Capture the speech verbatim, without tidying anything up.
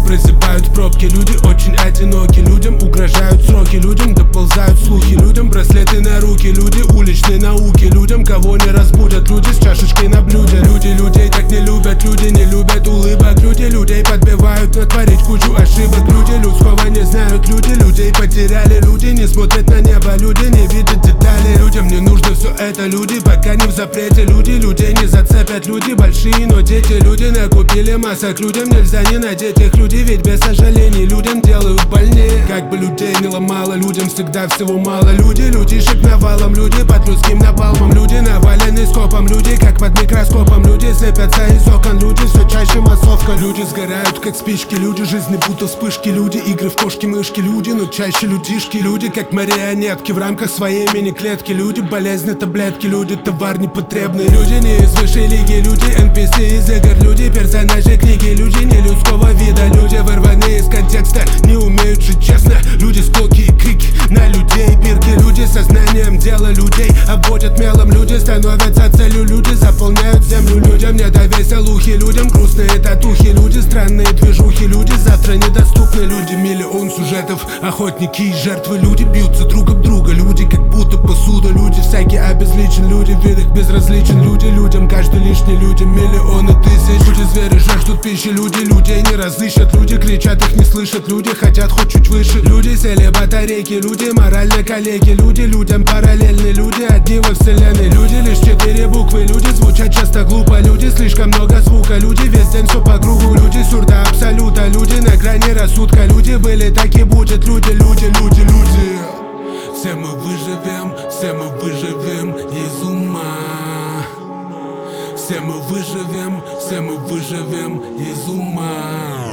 просыпают пробки. Люди очень одиноки, людям угрожают сроки. Людям доползают слухи, людям браслеты на руки. Люди уличной науки, людям кого не разбудят. Люди с чашечкой на блюде. Люди людей так не любят, люди не любят улыбок. Люди людей подбивают натворить кучу ошибок. Люди людского не знают, люди людей потеряли. Люди не смотрят на небо, люди не видят детали. Людям не нужно все это, люди пока не в запрете. Люди людей не зацепят, люди большие, но дети. Люди накупили масок, людям нельзя не надеть их. Люди ведь без сожалений людям делают больнее. Как бы людей не ломало, людям всегда всего мало. Люди, людишек навалом, люди под людским напалмом. Люди навалены скопом, люди как под микроскопом. Люди сыпятся из окон, люди все чаще массовка. Люди сгорают как спички, люди жизни будто вспышки. Люди игры в кошки-мышки, люди, но чаще людишки. Люди как марионетки в рамках своей мини-клетки. Люди болезни, таблетки, люди товар непотребный. Люди не из высшей лиги, люди эн пи си из игр. Люди персонажи книги, люди не людского вида. Люди вырваны из контекста, не умеют жить честно. Люди склоки и крики на людей, пирки. Люди сознанием дела людей обводят мелом. Люди становятся целью, люди заполняют землю. Людям не до веселухи, людям грустные татухи. Люди странные движухи, люди завтра недоступны. Люди миллион сюжетов, охотники и жертвы. Люди бьются друг об друга, люди как будто посуда. Люди всякие обезличен, люди в видах безразличен. Люди людям каждый лишний, людям миллионы тысяч. Люди звери жаждут пищи, люди людей не разыщут. Люди кричат, их не слышат, люди хотят хоть чуть выше. Люди сели батарейки, люди морально коллеги. Люди людям параллельны, люди одни во вселенной. Люди лишь четыре буквы, люди звучат часто глупо. Люди слишком много звука, люди весь день все по кругу. Люди сюрда абсолюта, люди на грани рассудка. Люди были, так и будет, люди, люди, люди, люди. Все мы выживем, все мы выживем из ума. Все мы выживем, все мы выживем из ума.